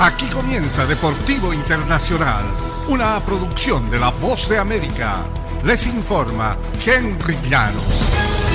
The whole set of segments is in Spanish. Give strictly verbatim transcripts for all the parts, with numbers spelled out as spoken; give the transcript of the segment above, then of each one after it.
Aquí comienza Deportivo Internacional, una producción de La Voz de América. Les informa Henry Llanos.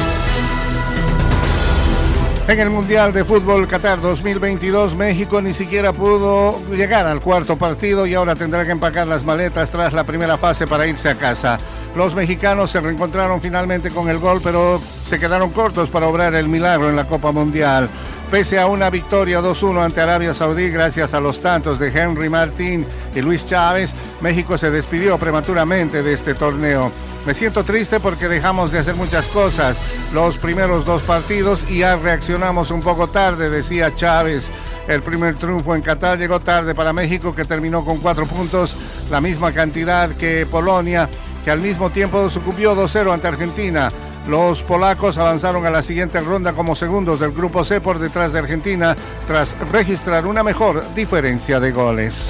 En el Mundial de Fútbol Qatar dos mil veintidós, México ni siquiera pudo llegar al cuarto partido y ahora tendrá que empacar las maletas tras la primera fase para irse a casa. Los mexicanos se reencontraron finalmente con el gol, pero se quedaron cortos para obrar el milagro en la Copa Mundial. Pese a una victoria dos uno ante Arabia Saudí gracias a los tantos de Henry Martín y Luis Chávez, México se despidió prematuramente de este torneo. Me siento triste porque dejamos de hacer muchas cosas los primeros dos partidos y ya reaccionamos un poco tarde, decía Chávez. El primer triunfo en Qatar llegó tarde para México, que terminó con cuatro puntos, la misma cantidad que Polonia, que al mismo tiempo sucumbió dos cero ante Argentina. Los polacos avanzaron a la siguiente ronda como segundos del Grupo C por detrás de Argentina, tras registrar una mejor diferencia de goles.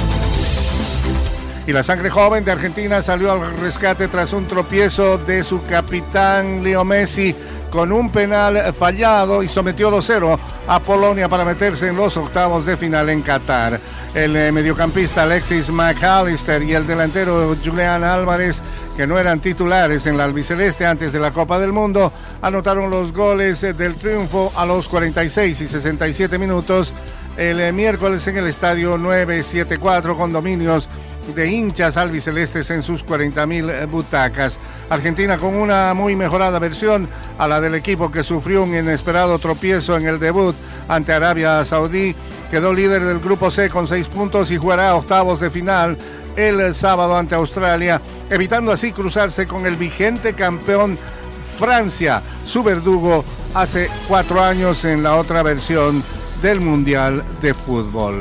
Y la sangre joven de Argentina salió al rescate tras un tropiezo de su capitán Leo Messi con un penal fallado y sometió dos cero a Polonia para meterse en los octavos de final en Qatar. El eh, mediocampista Alexis McAllister y el delantero Julián Álvarez, que no eran titulares en la albiceleste antes de la Copa del Mundo, anotaron los goles del triunfo a los cuarenta y seis y sesenta y siete minutos el eh, miércoles en el estadio nueve setenta y cuatro, con dominios de hinchas albicelestes en sus cuarenta mil butacas. Argentina, con una muy mejorada versión a la del equipo que sufrió un inesperado tropiezo en el debut ante Arabia Saudí, quedó líder del Grupo C con seis puntos y jugará octavos de final el sábado ante Australia, evitando así cruzarse con el vigente campeón Francia, su verdugo hace cuatro años en la otra versión del Mundial de Fútbol.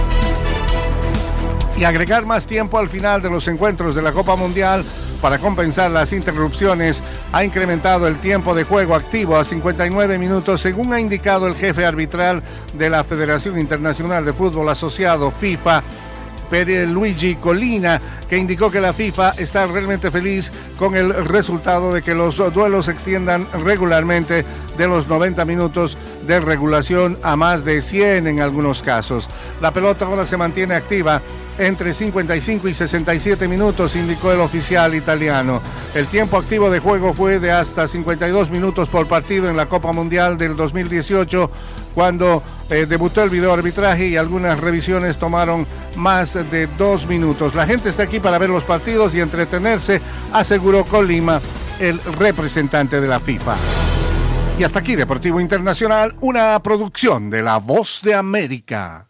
Y agregar más tiempo al final de los encuentros de la Copa Mundial para compensar las interrupciones ha incrementado el tiempo de juego activo a cincuenta y nueve minutos, según ha indicado el jefe arbitral de la Federación Internacional de Fútbol Asociado, FIFA, Pierluigi Collina, que indicó que la FIFA está realmente feliz con el resultado de que los duelos se extiendan regularmente de los noventa minutos de regulación a más de cien en algunos casos. La pelota ahora se mantiene activa entre cincuenta y cinco y sesenta y siete minutos, indicó el oficial italiano. El tiempo activo de juego fue de hasta cincuenta y dos minutos por partido en la Copa Mundial del dos mil dieciocho, cuando eh, debutó el videoarbitraje y algunas revisiones tomaron más de dos minutos. La gente está aquí para ver los partidos y entretenerse, aseguró Colima, el representante de la FIFA. Y hasta aquí Deportivo Internacional, una producción de La Voz de América.